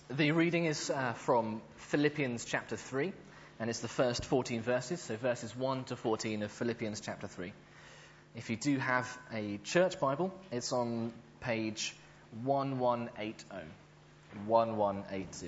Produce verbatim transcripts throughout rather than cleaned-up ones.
The reading is uh, from Philippians chapter three, and it's the first fourteen verses, so verses one to fourteen of Philippians chapter three. If you do have a church Bible, it's on page eleven eighty. eleven eighty.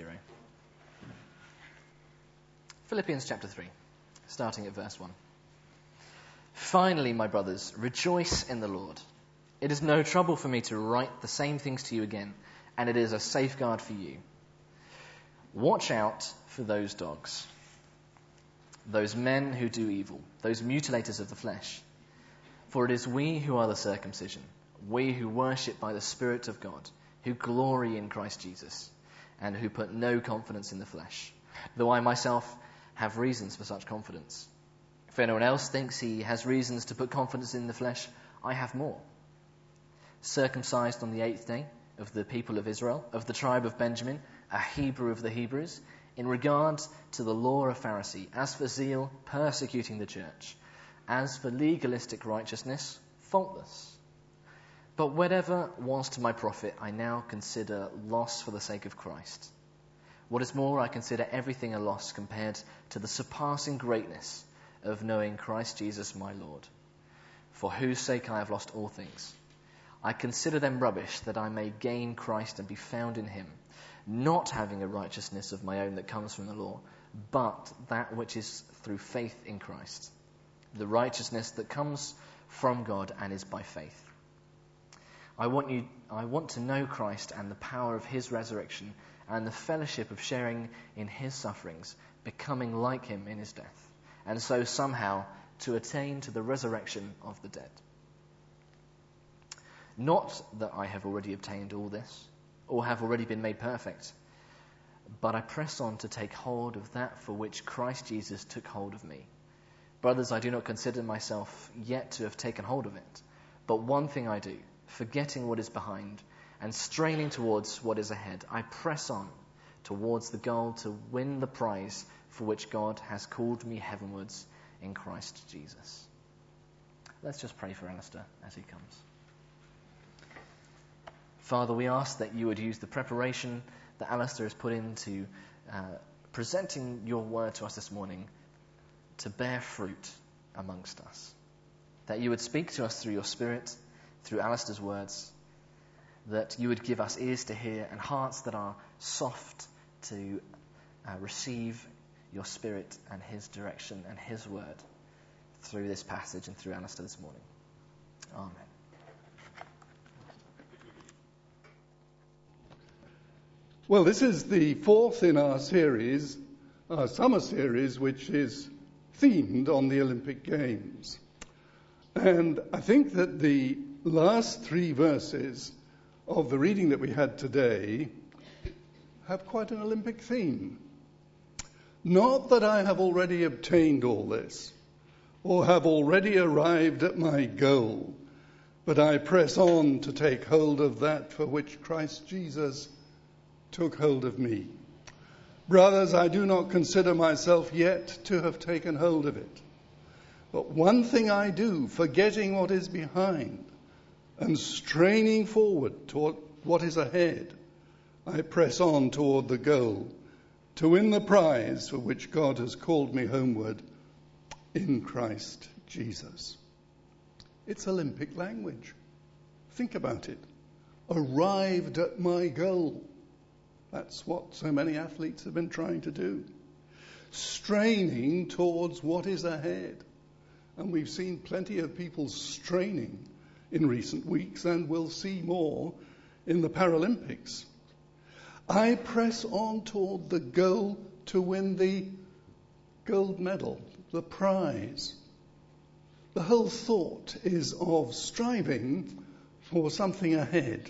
Philippians chapter three, starting at verse one. Finally, my brothers, rejoice in the Lord. It is no trouble for me to write the same things to you again, and it is a safeguard for you. Watch out for those dogs, those men who do evil, those mutilators of the flesh. For it is we who are the circumcision, we who worship by the Spirit of God, who glory in Christ Jesus, and who put no confidence in the flesh, though I myself have reasons for such confidence. If anyone else thinks he has reasons to put confidence in the flesh, I have more. Circumcised on the eighth day, of the people of Israel, of the tribe of Benjamin, a Hebrew of the Hebrews, in regard to the law of Pharisee, as for zeal, persecuting the church, as for legalistic righteousness, faultless. But whatever was to my profit, I now consider loss for the sake of Christ. What is more, I consider everything a loss compared to the surpassing greatness of knowing Christ Jesus my Lord, for whose sake I have lost all things. I consider them rubbish, that I may gain Christ and be found in him, not having a righteousness of my own that comes from the law, but that which is through faith in Christ, the righteousness that comes from God and is by faith. I want you, I want to know Christ and the power of his resurrection and the fellowship of sharing in his sufferings, becoming like him in his death, and so somehow to attain to the resurrection of the dead. Not that I have already obtained all this, or have already been made perfect, but I press on to take hold of that for which Christ Jesus took hold of me. Brothers, I do not consider myself yet to have taken hold of it, but one thing I do, forgetting what is behind and straining towards what is ahead, I press on towards the goal to win the prize for which God has called me heavenwards in Christ Jesus. Let's just pray for Alistair as he comes. Father, we ask that you would use the preparation that Alistair has put into uh, presenting your word to us this morning to bear fruit amongst us. That you would speak to us through your Spirit, through Alistair's words, that you would give us ears to hear and hearts that are soft to uh, receive your Spirit and his direction and his word through this passage and through Alistair this morning. Amen. Well, this is the fourth in our series, our summer series, which is themed on the Olympic Games. And I think that the last three verses of the reading that we had today have quite an Olympic theme. Not that I have already obtained all this, or have already arrived at my goal, but I press on to take hold of that for which Christ Jesus took hold of me. Brothers, I do not consider myself yet to have taken hold of it. But one thing I do, forgetting what is behind and straining forward toward what is ahead, I press on toward the goal to win the prize for which God has called me homeward in Christ Jesus. It's Olympic language. Think about it. Arrived at my goal. That's what so many athletes have been trying to do. Straining towards what is ahead. And we've seen plenty of people straining in recent weeks, and we'll see more in the Paralympics. I press on toward the goal to win the gold medal, the prize. The whole thought is of striving for something ahead.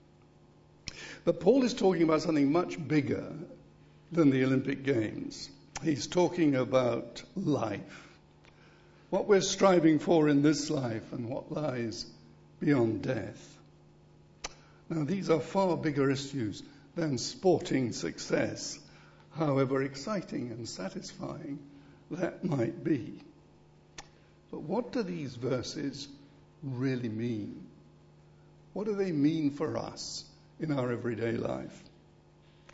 But Paul is talking about something much bigger than the Olympic Games. He's talking about life. What we're striving for in this life and what lies beyond death. Now, these are far bigger issues than sporting success, however exciting and satisfying that might be. But what do these verses really mean? What do they mean for us in our everyday life?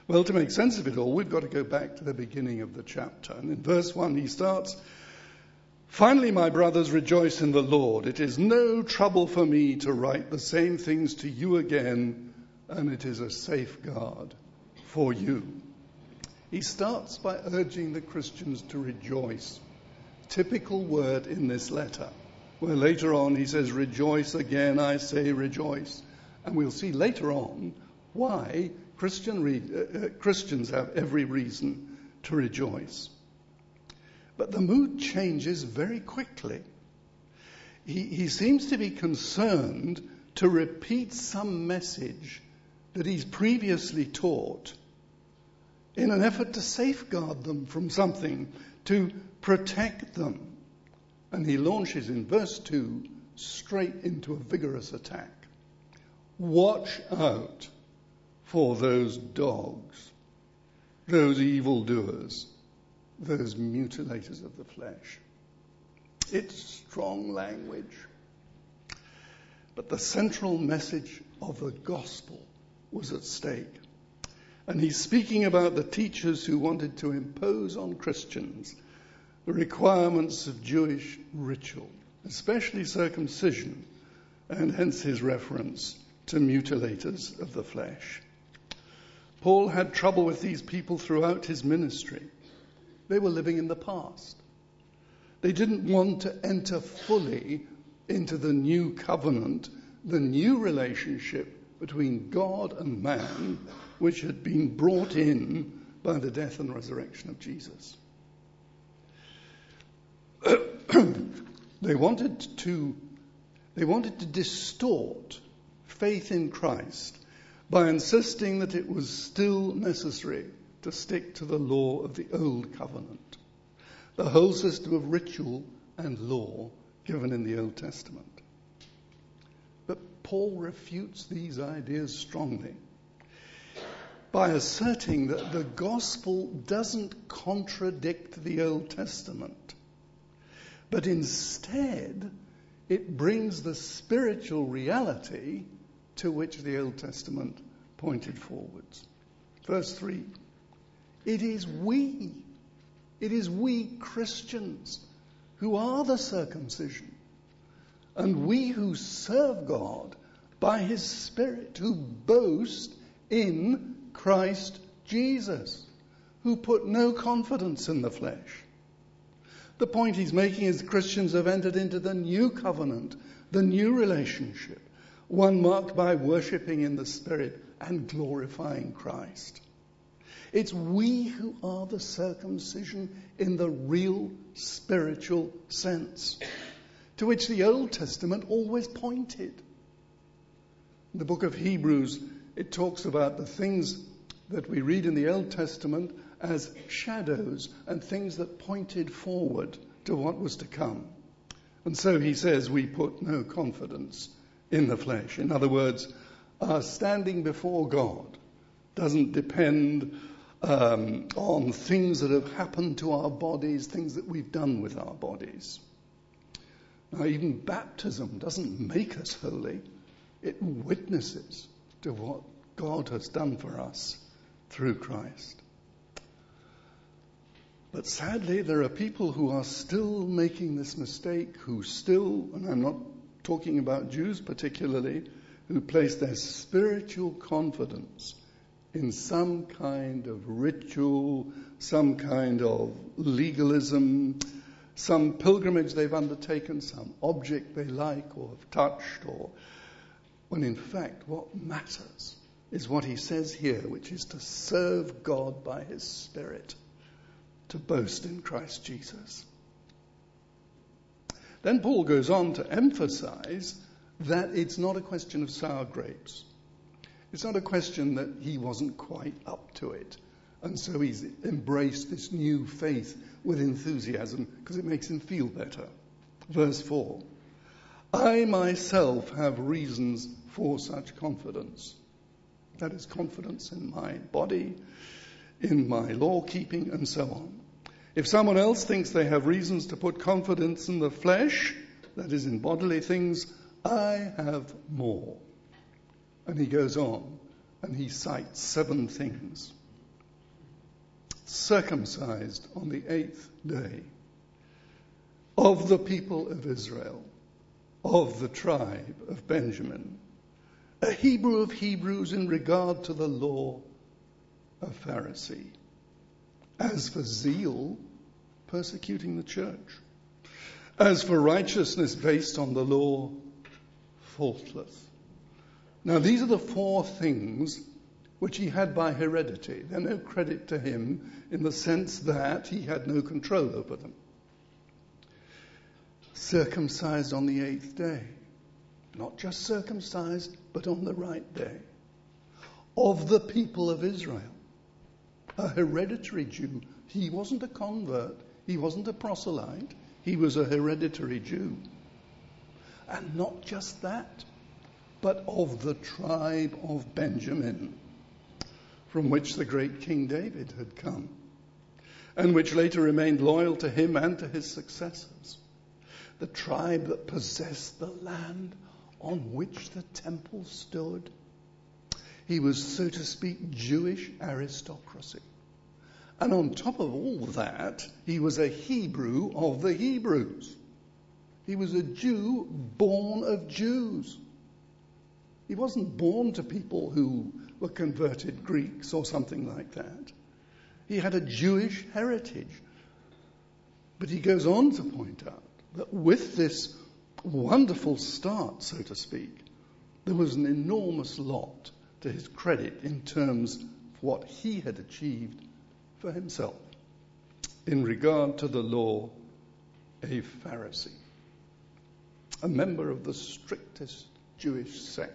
Well, to make sense of it all, we've got to go back to the beginning of the chapter. And in verse one, he starts, "Finally, my brothers, rejoice in the Lord. It is no trouble for me to write the same things to you again, and it is a safeguard for you." He starts by urging the Christians to rejoice. Typical word in this letter, where later on he says, "Rejoice again, I say rejoice." And we'll see later on why Christian re- uh, Christians have every reason to rejoice. But the mood changes very quickly. He, he seems to be concerned to repeat some message that he's previously taught in an effort to safeguard them from something, to protect them. And he launches in verse two straight into a vigorous attack. Watch out for those dogs, those evildoers, those mutilators of the flesh. It's strong language. But the central message of the gospel was at stake. And he's speaking about the teachers who wanted to impose on Christians the requirements of Jewish ritual, especially circumcision, and hence his reference to mutilators of the flesh. Paul had trouble with these people throughout his ministry. They were living in the past. They didn't want to enter fully into the new covenant, the new relationship between God and man, which had been brought in by the death and resurrection of Jesus. They wanted to, they wanted to distort faith in Christ by insisting that it was still necessary to stick to the law of the old covenant, the whole system of ritual and law given in the Old Testament. But Paul refutes these ideas strongly by asserting that the gospel doesn't contradict the Old Testament, but instead it brings the spiritual reality to which the Old Testament pointed forwards. Verse three, it is we, it is we Christians who are the circumcision, and we who serve God by his Spirit, who boast in Christ Jesus, who put no confidence in the flesh. The point he's making is Christians have entered into the new covenant, the new relationship, one marked by worshipping in the Spirit and glorifying Christ. It's we who are the circumcision in the real spiritual sense, to which the Old Testament always pointed. In the book of Hebrews, it talks about the things that we read in the Old Testament as shadows and things that pointed forward to what was to come. And so he says we put no confidence in the flesh. In other words, our standing before God doesn't depend um, on things that have happened to our bodies, things that we've done with our bodies. Now, even baptism doesn't make us holy. It witnesses to what God has done for us through Christ. But sadly, there are people who are still making this mistake, who still, and I'm not talking about Jews particularly, who place their spiritual confidence in some kind of ritual, some kind of legalism, some pilgrimage they've undertaken, some object they like or have touched, or when in fact what matters is what he says here, which is to serve God by his Spirit, to boast in Christ Jesus. Then Paul goes on to emphasize that it's not a question of sour grapes. It's not a question that he wasn't quite up to it, and so he's embraced this new faith with enthusiasm because it makes him feel better. Verse four, I myself have reasons for such confidence. That is confidence in my body, in my law keeping, and so on. If someone else thinks they have reasons to put confidence in the flesh, that is in bodily things, I have more. And he goes on and he cites seven things. circumcised on the eighth day, of the people of Israel, of the tribe of Benjamin, a Hebrew of Hebrews in regard to the law, a Pharisee. As for zeal, persecuting the church. As for righteousness based on the law, faultless. Now these are the four things which he had by heredity. They're no credit to him in the sense that he had no control over them. Circumcised on the eighth day. Not just circumcised, but on the right day. Of the people of Israel. A hereditary Jew. He wasn't a convert. He wasn't a proselyte. He was a hereditary Jew. And not just that, but of the tribe of Benjamin, from which the great King David had come, and which later remained loyal to him and to his successors. The tribe that possessed the land on which the temple stood. He was, so to speak, Jewish aristocracy. And on top of all that, he was a Hebrew of the Hebrews. He was a Jew born of Jews. He wasn't born to people who were converted Greeks or something like that. He had a Jewish heritage. But he goes on to point out that with this wonderful start, so to speak, there was an enormous lot to his credit in terms of what he had achieved for himself. In regard to the law, a Pharisee, a member of the strictest Jewish sect.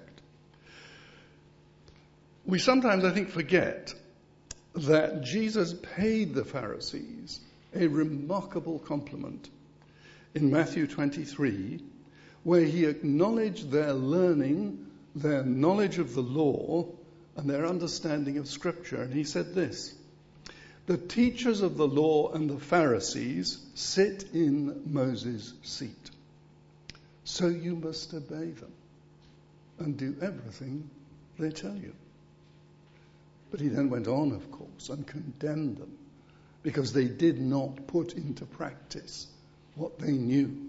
We sometimes, I think, forget that Jesus paid the Pharisees a remarkable compliment in Matthew twenty-three, where he acknowledged their learning, their knowledge of the law, and their understanding of Scripture. And he said this: the teachers of the law and the Pharisees sit in Moses' seat. So you must obey them and do everything they tell you. But he then went on, of course, and condemned them because they did not put into practice what they knew.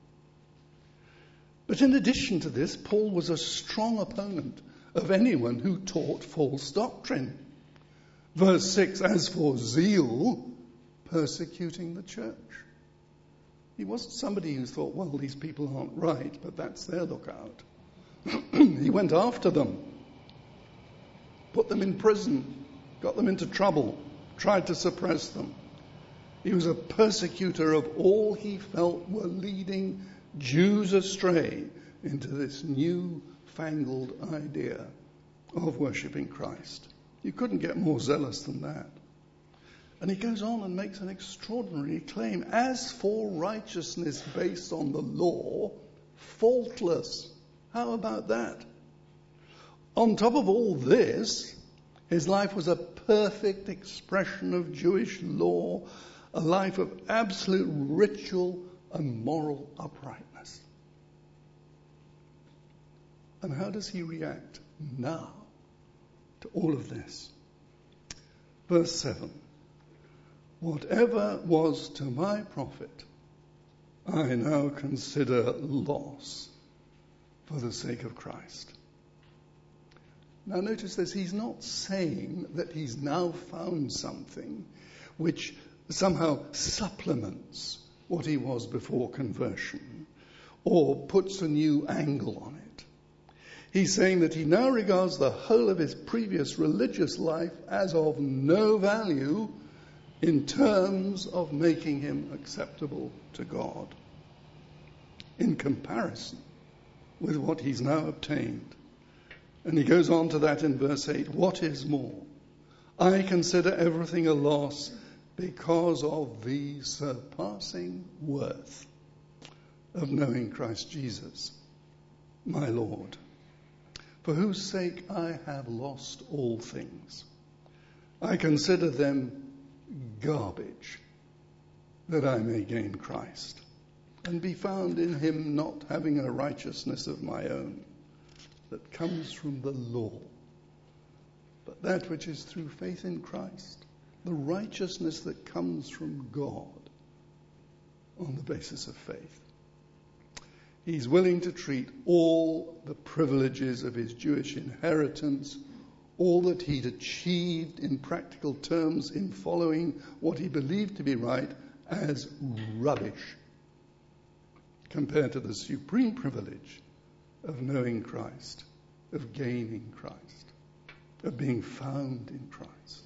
But in addition to this, Paul was a strong opponent of anyone who taught false doctrine. Verse six, as for zeal, persecuting the church. He wasn't somebody who thought, well, these people aren't right, but that's their lookout. He went after them, put them in prison, got them into trouble, tried to suppress them. He was a persecutor of all he felt were leading Jews astray into this new-fangled idea of worshipping Christ. You couldn't get more zealous than that. And he goes on and makes an extraordinary claim. As for righteousness based on the law, faultless. How about that? On top of all this, his life was a perfect expression of Jewish law, a life of absolute ritual and moral uprightness. And how does he react now to all of this? Verse seven. Whatever was to my profit, I now consider loss for the sake of Christ. Now notice this, he's not saying that he's now found something which somehow supplements what he was before conversion or puts a new angle on it. He's saying that he now regards the whole of his previous religious life as of no value in terms of making him acceptable to God, in comparison with what he's now obtained. And he goes on to that in verse eight. What is more, I consider everything a loss because of the surpassing worth of knowing Christ Jesus, my Lord, for whose sake I have lost all things. I consider them garbage, that I may gain Christ, and be found in him, not having a righteousness of my own that comes from the law, but that which is through faith in Christ, the righteousness that comes from God on the basis of faith. He's willing to treat all the privileges of his Jewish inheritance, all that he'd achieved in practical terms in following what he believed to be right, as rubbish compared to the supreme privilege of knowing Christ, of gaining Christ, of being found in Christ.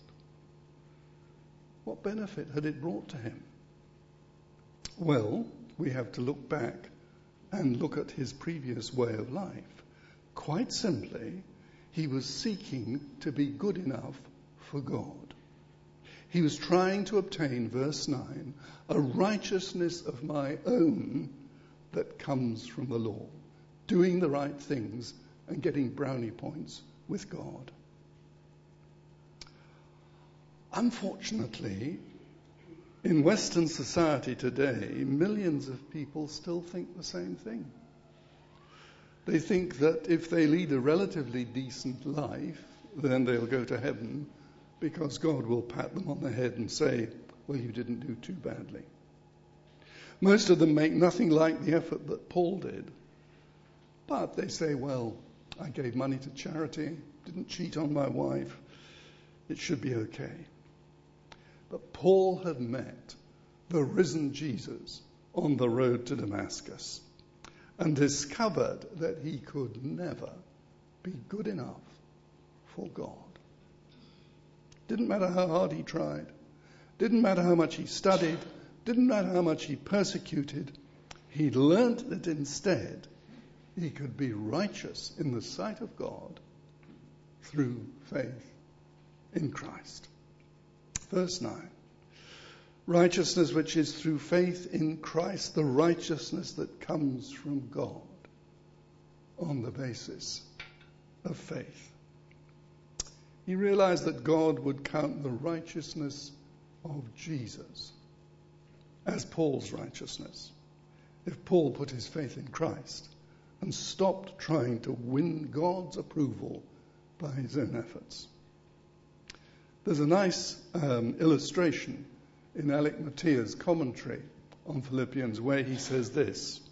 What benefit had it brought to him? Well, we have to look back and look at his previous way of life. Quite simply, he was seeking to be good enough for God. He was trying to obtain, verse nine, a righteousness of my own that comes from the law, doing the right things and getting brownie points with God. Unfortunately, in Western society today, millions of people still think the same thing. They think that if they lead a relatively decent life, then they'll go to heaven because God will pat them on the head and say, well, you didn't do too badly. Most of them make nothing like the effort that Paul did. But they say, well, I gave money to charity, didn't cheat on my wife, it should be okay. But Paul had met the risen Jesus on the road to Damascus and discovered that he could never be good enough for God. Didn't matter how hard he tried, didn't matter how much he studied, didn't matter how much he persecuted, he learnt that instead he could be righteous in the sight of God through faith in Christ. Verse nine. Righteousness which is through faith in Christ, the righteousness that comes from God on the basis of faith. He realized that God would count the righteousness of Jesus as Paul's righteousness if Paul put his faith in Christ and stopped trying to win God's approval by his own efforts. There's a nice um, illustration in Alec Matea's commentary on Philippians where he says this: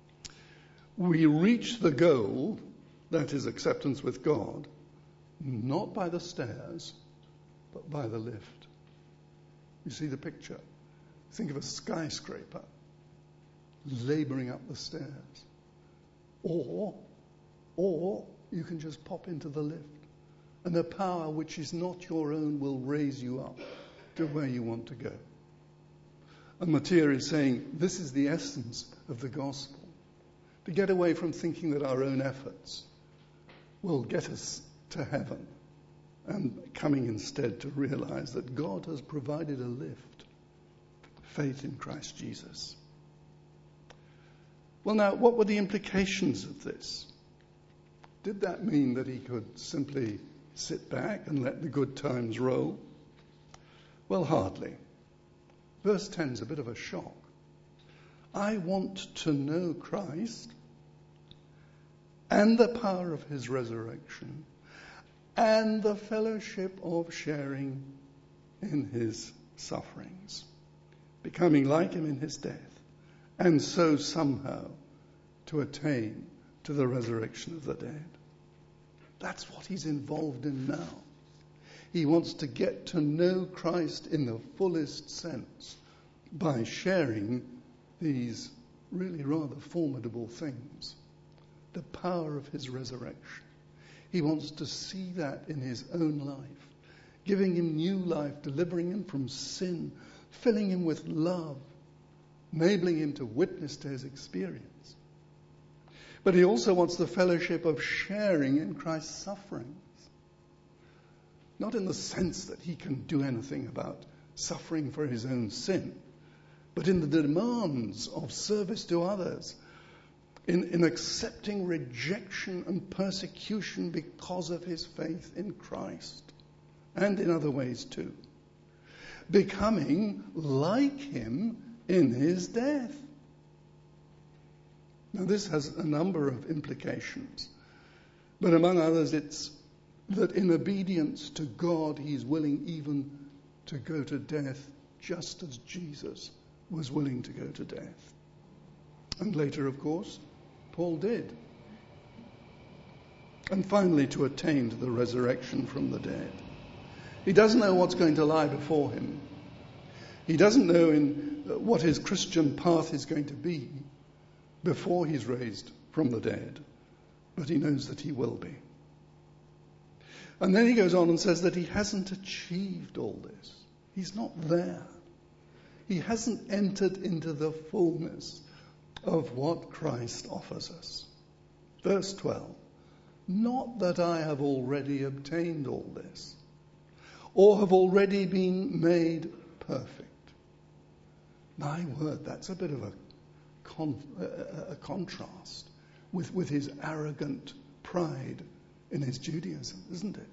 we reach the goal, that is acceptance with God, not by the stairs, but by the lift. You see the picture? Think of a skyscraper laboring up the stairs. Or, or you can just pop into the lift. And the power which is not your own will raise you up to where you want to go. And Matthias is saying this is the essence of the gospel. To get away from thinking that our own efforts will get us to heaven, and coming instead to realize that God has provided a lift. Faith in Christ Jesus. Well, now, what were the implications of this? Did that mean that he could simply sit back and let the good times roll? Well, hardly. Verse ten is a bit of a shock. I want to know Christ and the power of his resurrection and the fellowship of sharing in his sufferings, becoming like him in his death, and so somehow to attain to the resurrection of the dead. That's what he's involved in now. He wants to get to know Christ in the fullest sense by sharing these really rather formidable things. The power of his resurrection. He wants to see that in his own life, giving him new life, delivering him from sin, filling him with love, enabling him to witness to his experience. But he also wants the fellowship of sharing in Christ's sufferings. Not in the sense that he can do anything about suffering for his own sin, but in the demands of service to others, in, in accepting rejection and persecution because of his faith in Christ, and in other ways too. Becoming like him in his death. Now this has a number of implications, but among others it's that in obedience to God he's willing even to go to death just as Jesus was willing to go to death. And later, of course, Paul did. And finally, to attain to the resurrection from the dead. He doesn't know what's going to lie before him. He doesn't know in what his Christian path is going to be before he's raised from the dead, but he knows that he will be. And then he goes on and says that he hasn't achieved all this. He's not there. He hasn't entered into the fullness of what Christ offers us. Verse twelve, not that I have already obtained all this, or have already been made perfect. My word, that's a bit of a, con- a, a contrast with, with his arrogant pride in his Judaism, isn't it?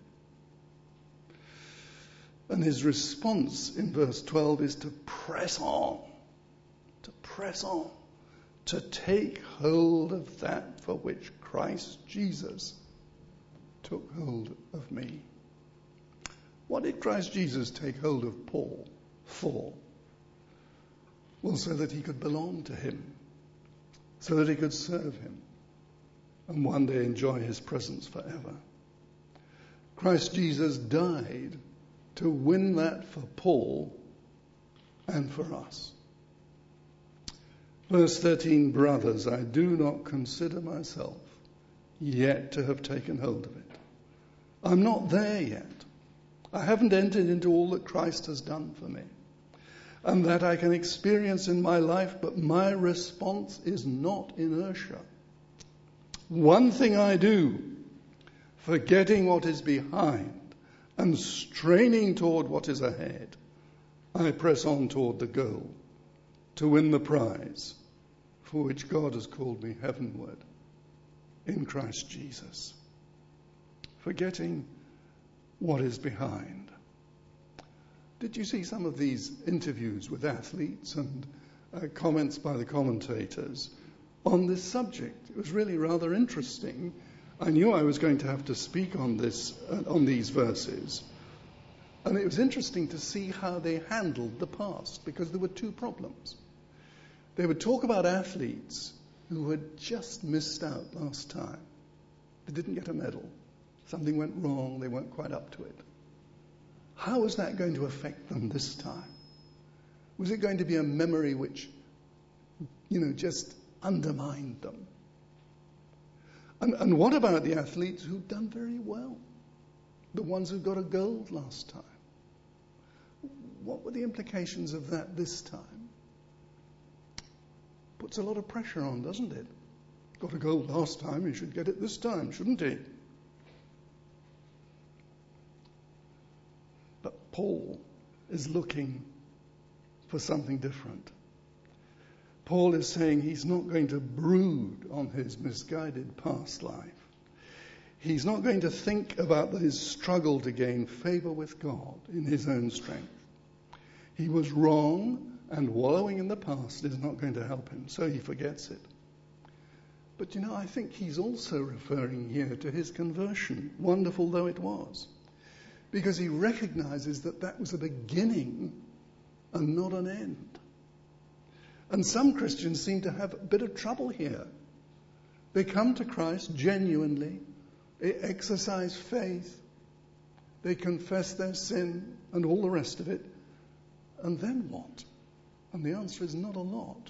And his response in verse twelve is to press on, to press on, to take hold of that for which Christ Jesus took hold of me. What did Christ Jesus take hold of Paul for? Well, so that he could belong to him, so that he could serve him, and one day enjoy his presence forever. Christ Jesus died to win that for Paul and for us. Verse thirteen, brothers, I do not consider myself yet to have taken hold of it. I'm not there yet. I haven't entered into all that Christ has done for me and that I can experience in my life, but my response is not inertia. One thing I do, forgetting what is behind and straining toward what is ahead, I press on toward the goal to win the prize for which God has called me heavenward in Christ Jesus. Forgetting what is behind. Did you see some of these interviews with athletes and uh, comments by the commentators on this subject? It was really rather interesting. I knew I was going to have to speak on this, uh, on these verses. And it was interesting to see how they handled the past, because there were two problems. They would talk about athletes who had just missed out last time. They didn't get a medal. Something went wrong. They weren't quite up to it. How was that going to affect them this time? Was it going to be a memory which, you know, just undermined them? And, and what about the athletes who'd done very well? The ones who got a gold last time? What were the implications of that this time? Puts a lot of pressure on, doesn't it? Got a gold last time, you should get it this time, shouldn't he? But Paul is looking for something different. Paul is saying he's not going to brood on his misguided past life. He's not going to think about his struggle to gain favor with God in his own strength. He was wrong, and wallowing in the past is not going to help him, so he forgets it. But, you know, I think he's also referring here to his conversion, wonderful though it was, because he recognizes that that was a beginning and not an end. And some Christians seem to have a bit of trouble here. They come to Christ genuinely, they exercise faith, they confess their sin and all the rest of it, and then what? And the answer is not a lot.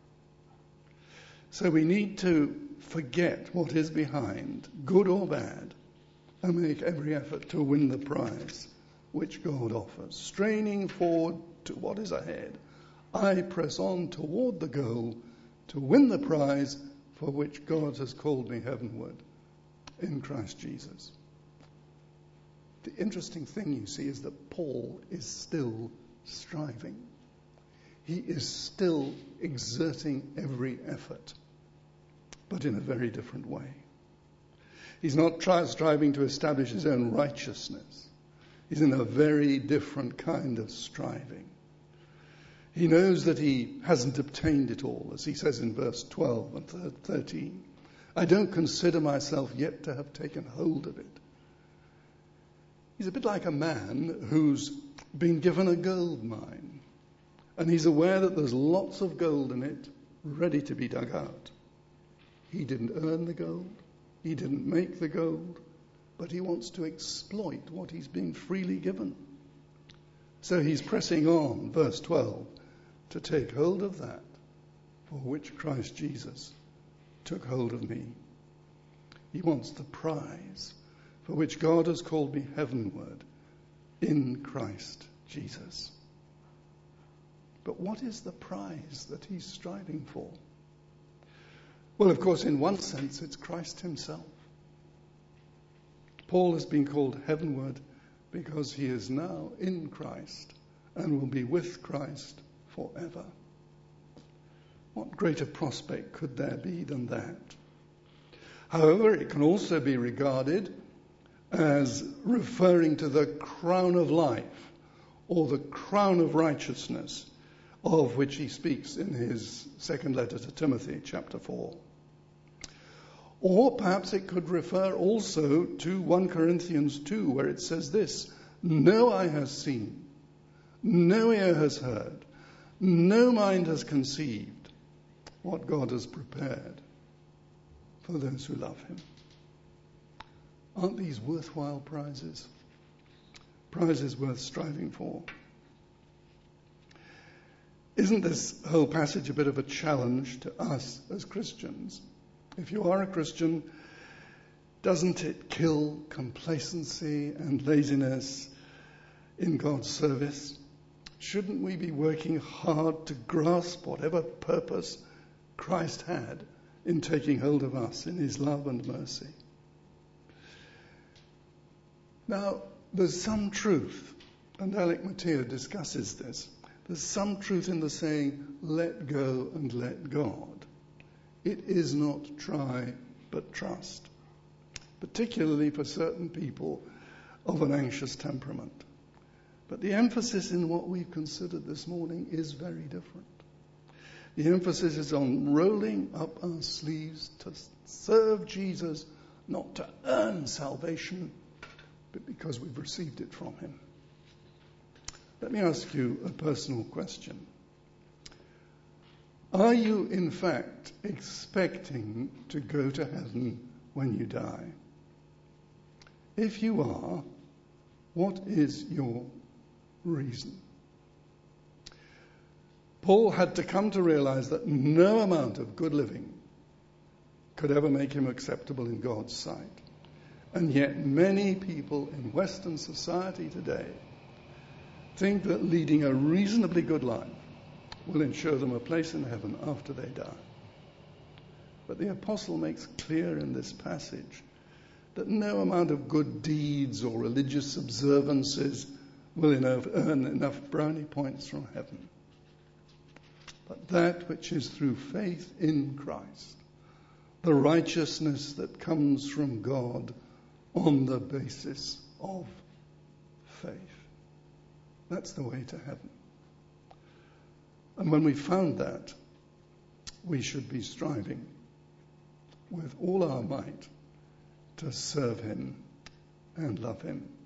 So we need to forget what is behind, good or bad, and make every effort to win the prize which God offers. Straining forward to what is ahead, I press on toward the goal to win the prize for which God has called me heavenward in Christ Jesus. The interesting thing, you see, is that Paul is still striving. He is still exerting every effort, but in a very different way. He's not try, striving to establish his own righteousness. He's in a very different kind of striving. He knows that he hasn't obtained it all, as he says in verse twelve and thirteen. I don't consider myself yet to have taken hold of it. He's a bit like a man who's been given a gold mine, and he's aware that there's lots of gold in it, ready to be dug out. He didn't earn the gold, he didn't make the gold, but he wants to exploit what he's been freely given. So he's pressing on, verse twelve, to take hold of that for which Christ Jesus took hold of me. He wants the prize for which God has called me heavenward in Christ Jesus. But what is the prize that he's striving for? Well, of course, in one sense, it's Christ himself. Paul has been called heavenward because he is now in Christ and will be with Christ forever. What greater prospect could there be than that? However, it can also be regarded as referring to the crown of life or the crown of righteousness of which he speaks in his second letter to Timothy, chapter four. Or perhaps it could refer also to First Corinthians two, where it says this: no eye has seen, no ear has heard, no mind has conceived what God has prepared for those who love him. Aren't these worthwhile prizes? Prizes worth striving for. Isn't this whole passage a bit of a challenge to us as Christians? If you are a Christian, doesn't it kill complacency and laziness in God's service? Shouldn't we be working hard to grasp whatever purpose Christ had in taking hold of us in his love and mercy? Now, there's some truth, and Alec Mattia discusses this. There's some truth in the saying, let go and let God. It is not try, but trust, particularly for certain people of an anxious temperament. But the emphasis in what we've considered this morning is very different. The emphasis is on rolling up our sleeves to serve Jesus, not to earn salvation, but because we've received it from him. Let me ask you a personal question. Are you, in fact, expecting to go to heaven when you die? If you are, what is your reason? Paul had to come to realize that no amount of good living could ever make him acceptable in God's sight. And yet many people in Western society today think that leading a reasonably good life will ensure them a place in heaven after they die. But the apostle makes clear in this passage that no amount of good deeds or religious observances will enough, earn enough brownie points from heaven. But that which is through faith in Christ, the righteousness that comes from God on the basis of faith. That's the way to heaven. And when we found that, we should be striving with all our might to serve him and love him.